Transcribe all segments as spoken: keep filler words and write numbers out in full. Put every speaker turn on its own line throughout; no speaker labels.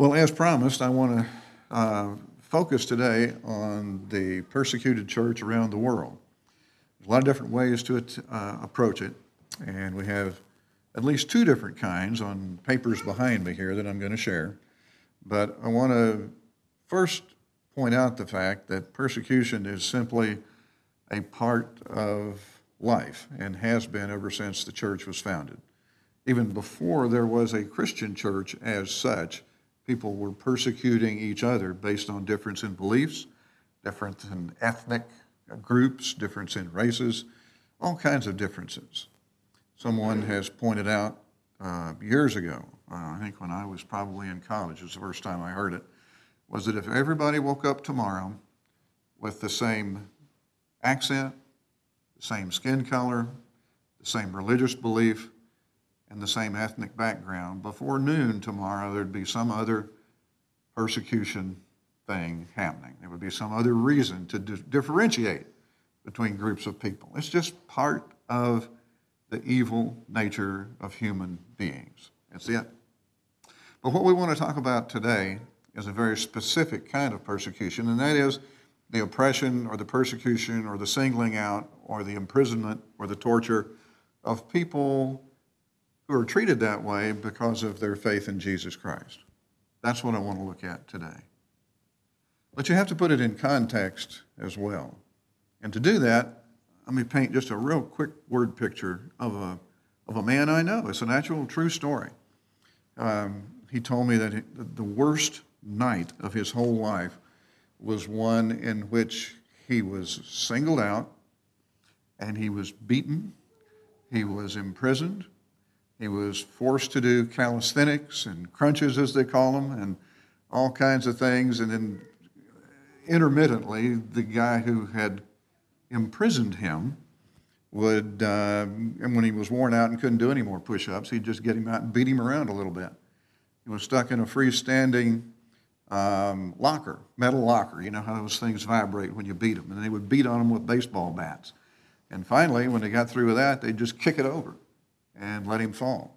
Well, as promised, I want to uh, focus today on the persecuted church around the world. There's a lot of different ways to it, uh, approach it, and we have at least two different kinds on papers behind me here that I'm going to share. But I want to first point out the fact that persecution is simply a part of life and has been ever since the church was founded. Even before there was a Christian church as such, people were persecuting each other based on difference in beliefs, difference in ethnic groups, difference in races, all kinds of differences. Someone has pointed out uh, years ago, uh, I think when I was probably in college, it was the first time I heard it, was that if everybody woke up tomorrow with the same accent, the same skin color, the same religious belief, and the same ethnic background, before noon tomorrow there'd be some other persecution thing happening. There would be some other reason to di- differentiate between groups of people. It's just part of the evil nature of human beings. That's it. But what we want to talk about today is a very specific kind of persecution, and that is the oppression or the persecution or the singling out or the imprisonment or the torture of people who are treated that way because of their faith in Jesus Christ. That's what I want to look at today. But you have to put it in context as well. And to do that, let me paint just a real quick word picture of a, of a man I know. It's an actual true story. Um, he told me that he, the worst night of his whole life was one in which he was singled out and he was beaten, he was imprisoned, he was forced to do calisthenics and crunches, as they call them, and all kinds of things. And then intermittently, the guy who had imprisoned him would, uh, and when he was worn out and couldn't do any more push-ups, he'd just get him out and beat him around a little bit. He was stuck in a freestanding um, locker, metal locker. You know how those things vibrate when you beat them. And they would beat on them with baseball bats. And finally, when they got through with that, they'd just kick it over and let him fall.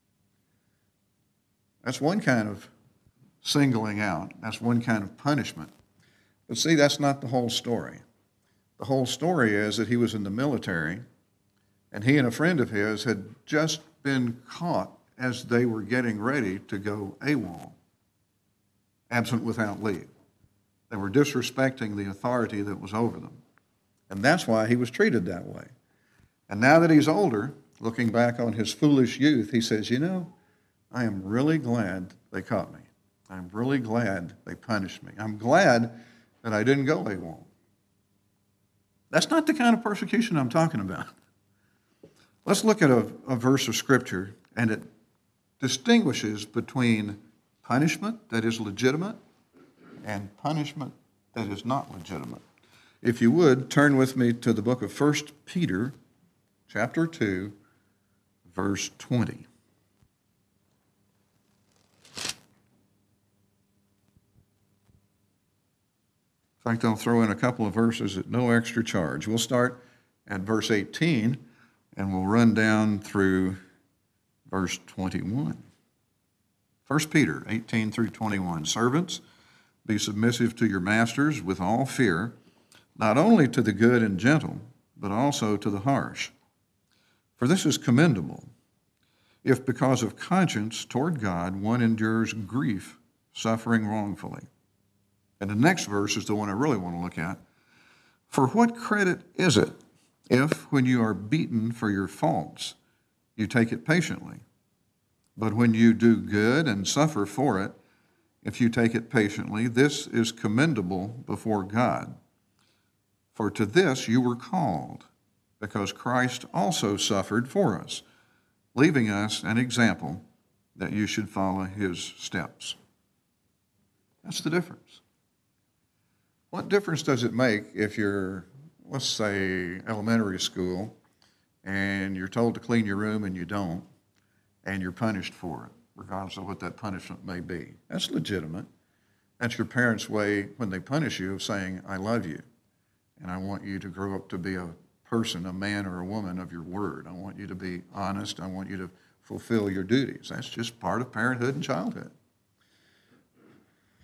That's one kind of singling out. That's one kind of punishment. But see, that's not the whole story. The whole story is that he was in the military, and he and a friend of his had just been caught as they were getting ready to go AWOL, absent without leave. They were disrespecting the authority that was over them. And that's why he was treated that way. And now that he's older, looking back on his foolish youth, he says, you know, I am really glad they caught me. I'm really glad they punished me. I'm glad that I didn't go AWOL. That's not the kind of persecution I'm talking about. Let's look at a, a verse of Scripture, and it distinguishes between punishment that is legitimate and punishment that is not legitimate. If you would, turn with me to the book of First Peter, chapter two, verse twenty. In fact, I'll throw in a couple of verses at no extra charge. We'll start at verse eighteen, and we'll run down through verse twenty-one. First Peter eighteen through twenty-one. Servants, be submissive to your masters with all fear, not only to the good and gentle, but also to the harsh. For this is commendable, if because of conscience toward God one endures grief, suffering wrongfully. And the next verse is the one I really want to look at. For what credit is it if, when you are beaten for your faults, you take it patiently? But when you do good and suffer for it, if you take it patiently, this is commendable before God. For to this you were called, because Christ also suffered for us, leaving us an example that you should follow his steps. That's the difference. What difference does it make if you're, let's say, elementary school, and you're told to clean your room and you don't, and you're punished for it, regardless of what that punishment may be? That's legitimate. That's your parents' way, when they punish you, of saying, I love you, and I want you to grow up to be a person, a man or a woman of your word. I want you to be honest. I want you to fulfill your duties. That's just part of parenthood and childhood.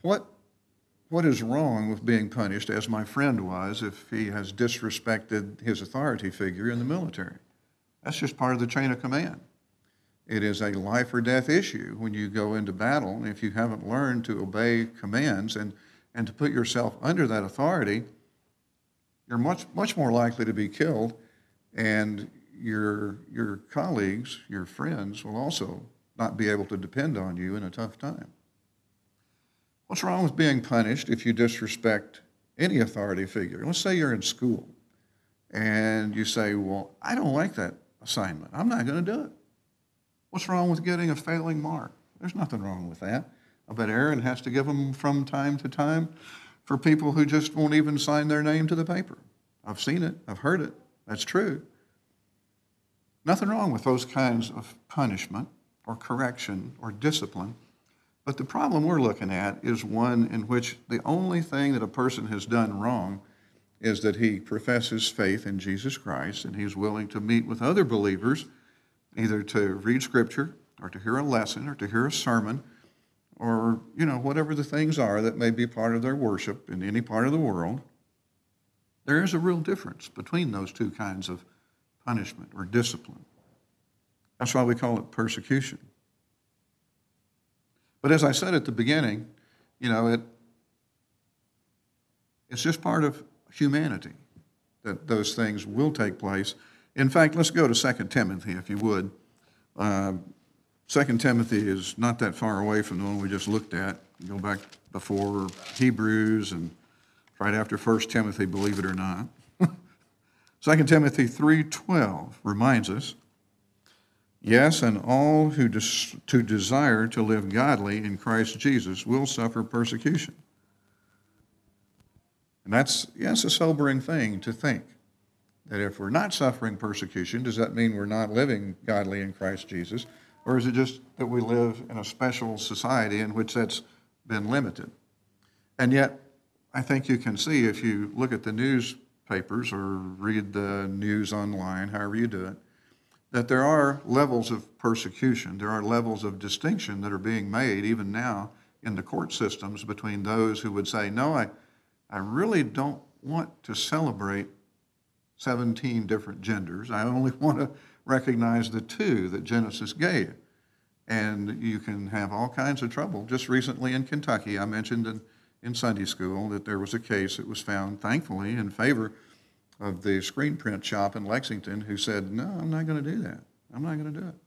what, what is wrong with being punished, as my friend was, if he has disrespected his authority figure in the military? That's just part of the chain of command. It is a life or death issue when you go into battle. And if you haven't learned to obey commands and, and to put yourself under that authority, you're much, much more likely to be killed, and your, your colleagues, your friends, will also not be able to depend on you in a tough time. What's wrong with being punished if you disrespect any authority figure? Let's say you're in school and you say, well, I don't like that assignment. I'm not going to do it. What's wrong with getting a failing mark? There's nothing wrong with that. I bet Aaron has to give them from time to time for people who just won't even sign their name to the paper. I've seen it. I've heard it. That's true. Nothing wrong with those kinds of punishment or correction or discipline. But the problem we're looking at is one in which the only thing that a person has done wrong is that he professes faith in Jesus Christ, and he's willing to meet with other believers, either to read Scripture or to hear a lesson or to hear a sermon, or, you know, whatever the things are that may be part of their worship in any part of the world. There is a real difference between those two kinds of punishment or discipline. That's why we call it persecution. But as I said at the beginning, you know, it it's just part of humanity that those things will take place. In fact, let's go to Second Timothy, if you would. Uh, Second Timothy is not that far away from the one we just looked at. Go back before Hebrews and right after First Timothy, believe it or not. Second Timothy three twelve reminds us, yes, and all who des- to desire to live godly in Christ Jesus will suffer persecution. And that's, yes, a sobering thing to think, that if we're not suffering persecution, does that mean we're not living godly in Christ Jesus? Or is it just that we live in a special society in which that's been limited? And yet, I think you can see if you look at the newspapers or read the news online, however you do it, that there are levels of persecution. There are levels of distinction that are being made even now in the court systems between those who would say, no, I, I really don't want to celebrate seventeen different genders. I only want to recognize the two that Genesis gave. And you can have all kinds of trouble. Just recently in Kentucky, I mentioned in, in Sunday school that there was a case that was found, thankfully, in favor of the screen print shop in Lexington, who said, no, I'm not going to do that. I'm not going to do it.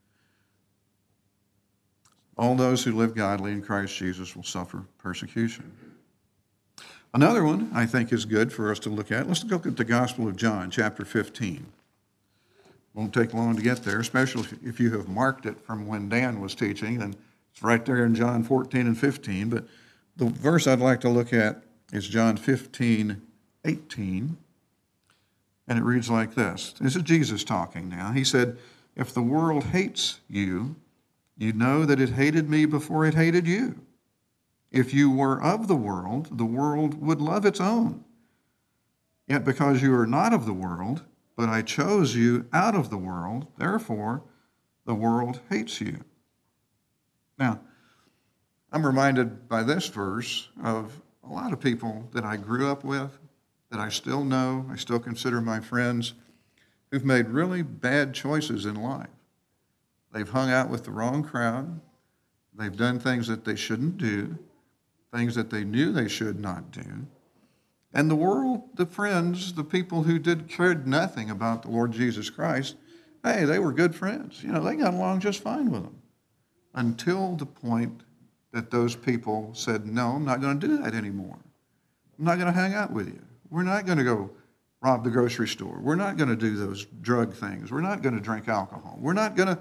All those who live godly in Christ Jesus will suffer persecution. Another one I think is good for us to look at. Let's look at the Gospel of John, chapter fifteen. Won't take long to get there, especially if you have marked it from when Dan was teaching, and it's right there in John fourteen and fifteen. But the verse I'd like to look at is John fifteen eighteen. And it reads like this. This is Jesus talking now. He said, if the world hates you, you know that it hated me before it hated you. If you were of the world, the world would love its own. Yet because you are not of the world, but I chose you out of the world, therefore the world hates you. Now, I'm reminded by this verse of a lot of people that I grew up with, that I still know, I still consider my friends, who've made really bad choices in life. They've hung out with the wrong crowd. They've done things that they shouldn't do, things that they knew they should not do. And the world, the friends, the people who did cared nothing about the Lord Jesus Christ, hey, they were good friends. You know, they got along just fine with them. Until the point that those people said, no, I'm not going to do that anymore. I'm not going to hang out with you. We're not going to go rob the grocery store. We're not going to do those drug things. We're not going to drink alcohol. We're not going to,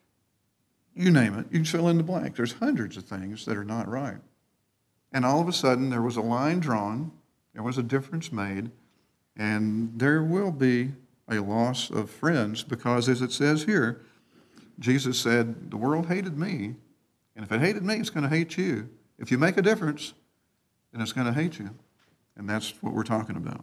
you name it, you can fill in the blank. There's hundreds of things that are not right. And all of a sudden, there was a line drawn, there was a difference made, and there will be a loss of friends because, as it says here, Jesus said, the world hated me, and if it hated me, it's going to hate you. If you make a difference, then it's going to hate you. And that's what we're talking about.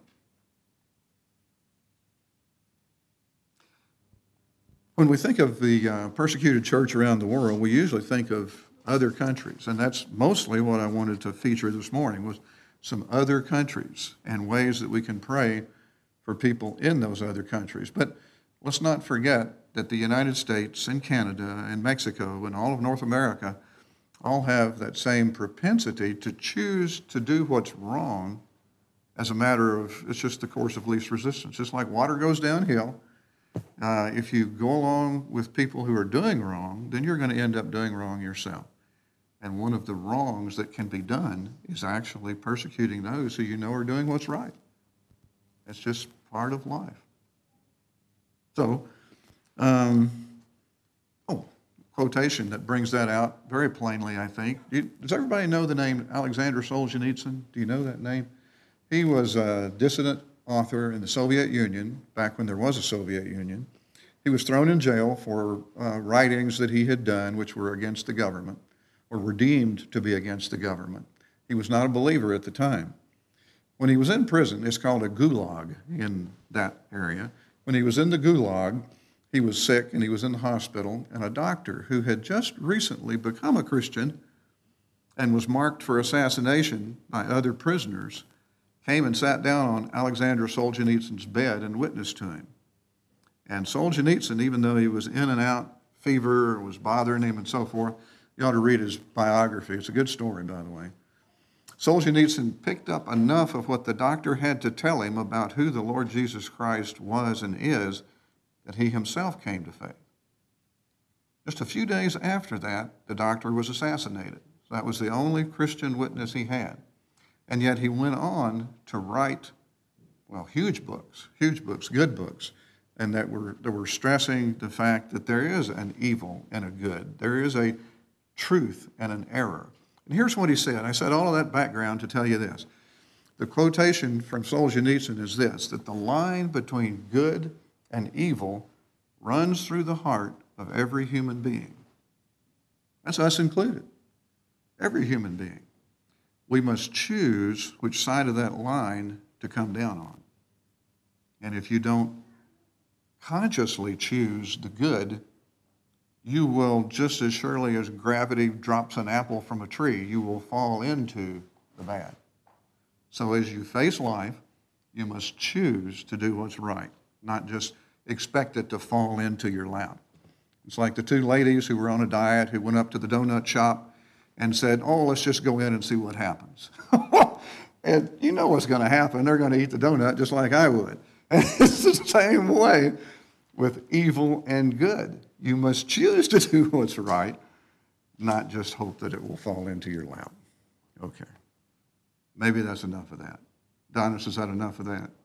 When we think of the uh, persecuted church around the world, we usually think of other countries. And that's mostly what I wanted to feature this morning, was some other countries and ways that we can pray for people in those other countries. But let's not forget that the United States and Canada and Mexico and all of North America all have that same propensity to choose to do what's wrong as a matter of, it's just the course of least resistance. Just like water goes downhill, uh, if you go along with people who are doing wrong, then you're going to end up doing wrong yourself. And one of the wrongs that can be done is actually persecuting those who you know are doing what's right. It's just part of life. So, um, oh, quotation that brings that out very plainly, I think. Does everybody know the name Alexander Solzhenitsyn? Do you know that name? He was a dissident author in the Soviet Union, back when there was a Soviet Union. He was thrown in jail for uh, writings that he had done which were against the government, or were deemed to be against the government. He was not a believer at the time. When he was in prison, it's called a gulag in that area. When he was in the gulag, he was sick and he was in the hospital, and a doctor who had just recently become a Christian and was marked for assassination by other prisoners came and sat down on Alexander Solzhenitsyn's bed and witnessed to him. And Solzhenitsyn, even though he was in and out, fever was bothering him and so forth, you ought to read his biography. It's a good story, by the way. Solzhenitsyn picked up enough of what the doctor had to tell him about who the Lord Jesus Christ was and is that he himself came to faith. Just a few days after that, the doctor was assassinated. That was the only Christian witness he had. And yet he went on to write, well, huge books, huge books, good books, and that were, that were stressing the fact that there is an evil and a good. There is a truth and an error. And here's what he said. I said all of that background to tell you this. The quotation from Solzhenitsyn is this, that the line between good and evil runs through the heart of every human being. That's us included, every human being. We must choose which side of that line to come down on. And if you don't consciously choose the good, you will, just as surely as gravity drops an apple from a tree, you will fall into the bad. So as you face life, you must choose to do what's right, not just expect it to fall into your lap. It's like the two ladies who were on a diet who went up to the donut shop and said, oh, let's just go in and see what happens. And you know what's going to happen. They're going to eat the donut just like I would. And it's the same way with evil and good. You must choose to do what's right, not just hope that it will fall into your lap. Okay. Maybe that's enough of that. Donis, is that enough of that?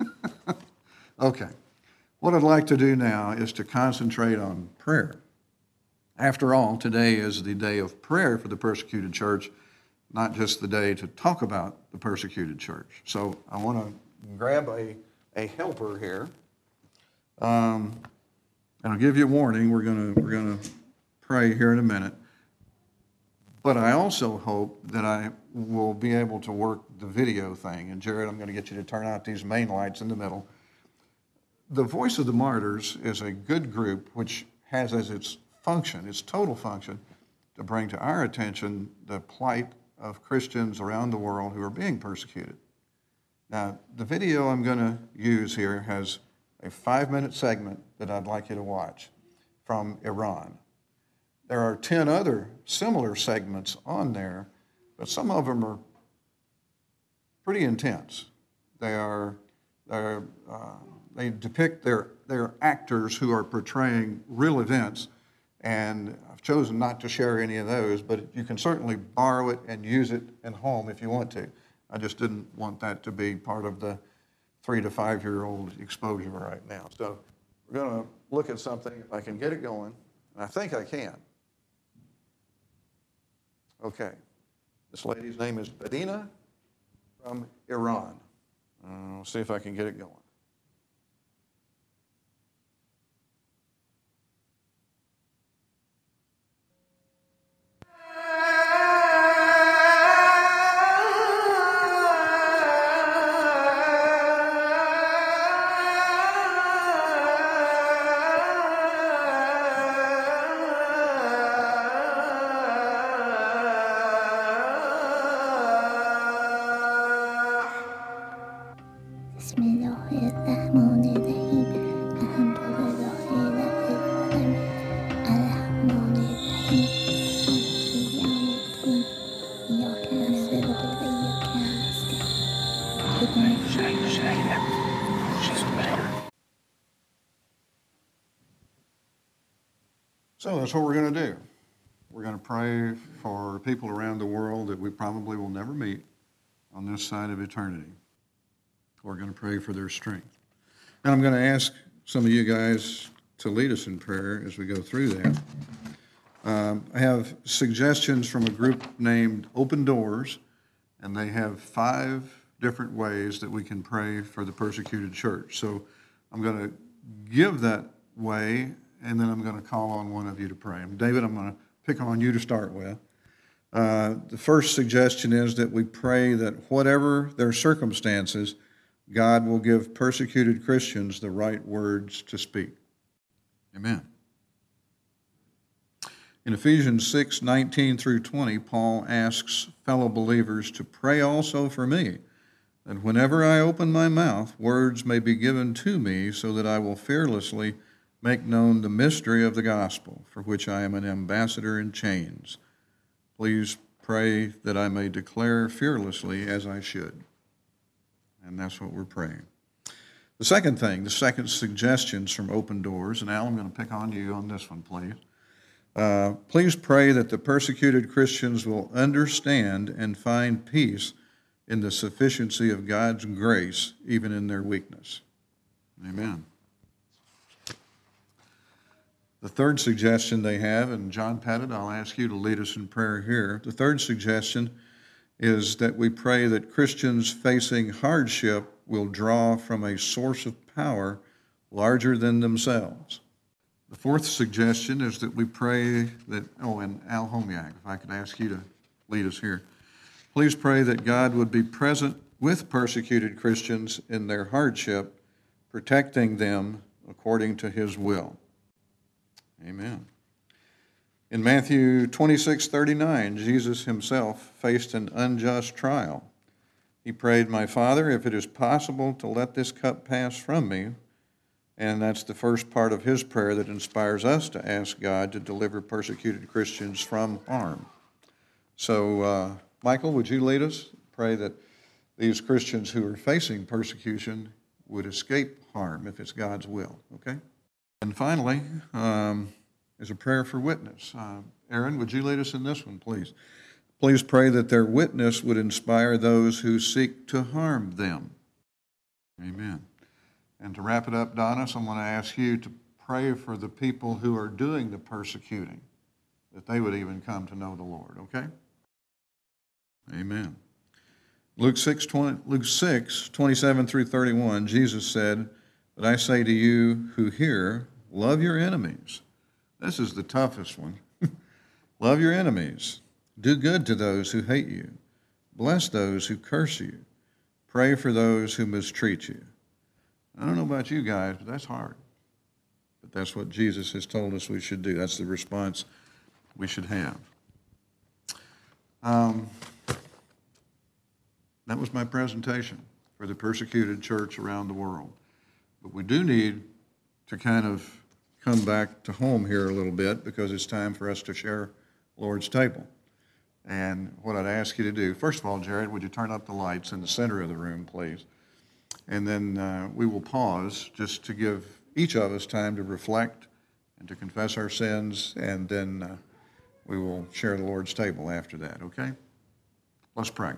Okay. What I'd like to do now is to concentrate on prayer. After all, today is the day of prayer for the persecuted church, not just the day to talk about the persecuted church. So I want to grab a, a helper here. Um, and I'll give you a warning. We're going to we're going to pray here in a minute. But I also hope that I will be able to work the video thing. And Jared, I'm going to get you to turn out these main lights in the middle. The Voice of the Martyrs is a good group which has as its function, its total function, to bring to our attention the plight of Christians around the world who are being persecuted. Now, the video I'm going to use here has a five-minute segment that I'd like you to watch from Iran. There are ten other similar segments on there, but some of them are pretty intense. They are, they're, uh, they depict their, their actors who are portraying real events, and I've chosen not to share any of those, but you can certainly borrow it and use it at home if you want to. I just didn't want that to be part of the three to five-year-old exposure right now. So we're going to look at something, if I can get it going, and I think I can. Okay. This lady's name is Badina from Iran. Uh, we'll see if I can get it going. So that's what we're going to do. We're going to pray for people around the world that we probably will never meet on this side of eternity. We're going to pray for their strength. And I'm going to ask some of you guys to lead us in prayer as we go through that. Um, I have suggestions from a group named Open Doors, and they have five different ways that we can pray for the persecuted church. So I'm going to give that way, and then I'm going to call on one of you to pray. And David, I'm going to pick on you to start with. Uh, the first suggestion is that we pray that whatever their circumstances, God will give persecuted Christians the right words to speak. Amen. In Ephesians six, nineteen through twenty, Paul asks fellow believers to pray also for me, that whenever I open my mouth, words may be given to me so that I will fearlessly make known the mystery of the gospel, for which I am an ambassador in chains. Please pray that I may declare fearlessly as I should. And that's what we're praying. The second thing, the second suggestions from Open Doors, and Al, I'm going to pick on you on this one, please. Uh, please pray that the persecuted Christians will understand and find peace in the sufficiency of God's grace, even in their weakness. Amen. The third suggestion they have, and John Pettit, I'll ask you to lead us in prayer here. The third suggestion is that we pray that Christians facing hardship will draw from a source of power larger than themselves. The fourth suggestion is that we pray that, oh, and Al Homiak, if I could ask you to lead us here. Please pray that God would be present with persecuted Christians in their hardship, protecting them according to his will. Amen. In Matthew twenty-six thirty-nine, Jesus himself faced an unjust trial. He prayed, "My Father, if it is possible to let this cup pass from me," and that's the first part of his prayer that inspires us to ask God to deliver persecuted Christians from harm. So, uh, Michael, would you lead us? Pray that these Christians who are facing persecution would escape harm if it's God's will, okay? And finally, um, is a prayer for witness. Uh, Aaron, would you lead us in this one, please? Please pray that their witness would inspire those who seek to harm them. Amen. And to wrap it up, Donna, so I'm going to ask you to pray for the people who are doing the persecuting, that they would even come to know the Lord, okay? Amen. Luke six, twenty, Luke six, twenty-seven through thirty-one, Jesus said, "But I say to you who hear, love your enemies." This is the toughest one. Love your enemies. Do good to those who hate you. Bless those who curse you. Pray for those who mistreat you. I don't know about you guys, but that's hard. But that's what Jesus has told us we should do. That's the response we should have. Um, that was my presentation for the persecuted church around the world. But we do need to kind of come back to home here a little bit, because it's time for us to share Lord's table. And what I'd ask you to do, first of all, Jared, would you turn up the lights in the center of the room, please? And then uh, we will pause just to give each of us time to reflect and to confess our sins, and then uh, we will share the Lord's table after that, okay? Let's pray.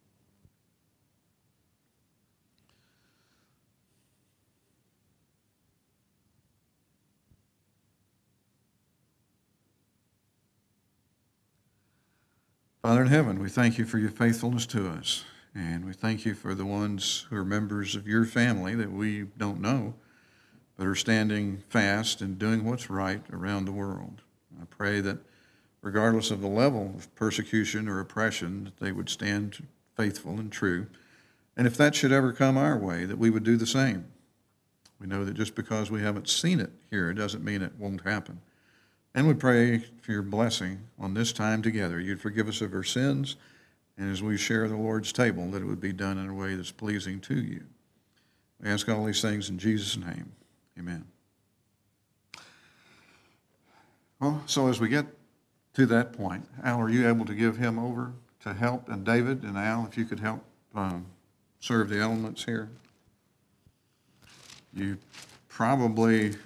Father in heaven, we thank you for your faithfulness to us, and we thank you for the ones who are members of your family that we don't know, but are standing fast and doing what's right around the world. I pray that regardless of the level of persecution or oppression, that they would stand faithful and true, and if that should ever come our way, that we would do the same. We know that just because we haven't seen it here, it doesn't mean it won't happen. And we pray for your blessing on this time together. You'd forgive us of our sins, and as we share the Lord's table, that it would be done in a way that's pleasing to you. We ask all these things in Jesus' name. Amen. Well, so as we get to that point, Al, are you able to give him over to help? And David and Al, if you could help um, serve the elements here. You probably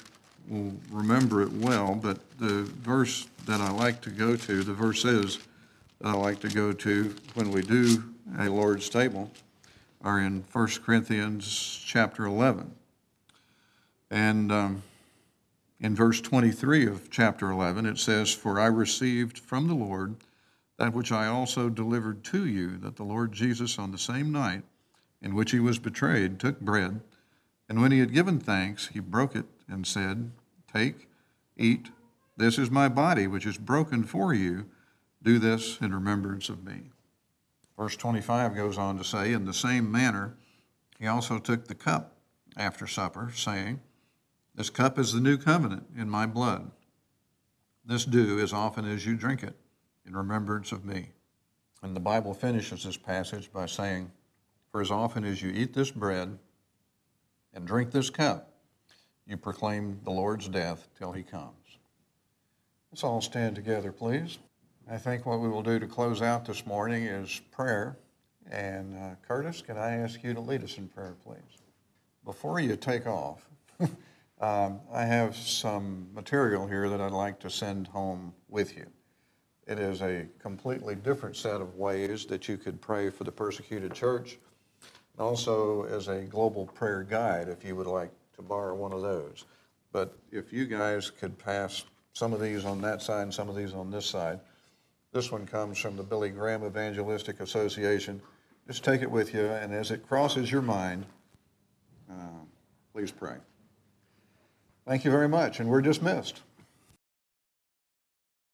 will remember it well, but the verse that I like to go to, the verses that I like to go to when we do a Lord's table are in First Corinthians chapter eleven. And um, in verse twenty-three of chapter eleven, it says, "For I received from the Lord that which I also delivered to you, that the Lord Jesus on the same night in which he was betrayed took bread, and when he had given thanks, he broke it and said, 'Take, eat, this is my body, which is broken for you. Do this in remembrance of me.'" Verse twenty-five goes on to say, "In the same manner, he also took the cup after supper, saying, 'This cup is the new covenant in my blood. This do as often as you drink it in remembrance of me.'" And the Bible finishes this passage by saying, "For as often as you eat this bread and drink this cup, you proclaim the Lord's death till he comes." Let's all stand together, please. I think what we will do to close out this morning is prayer. And uh, Curtis, can I ask you to lead us in prayer, please? Before you take off, um, I have some material here that I'd like to send home with you. It is a completely different set of ways that you could pray for the persecuted church, and also as a global prayer guide if you would like to borrow one of those. But if you guys could pass some of these on that side and some of these on this side. This one comes from the Billy Graham Evangelistic Association. Just take it with you, and as it crosses your mind, uh, please pray. Thank you very much, and we're dismissed.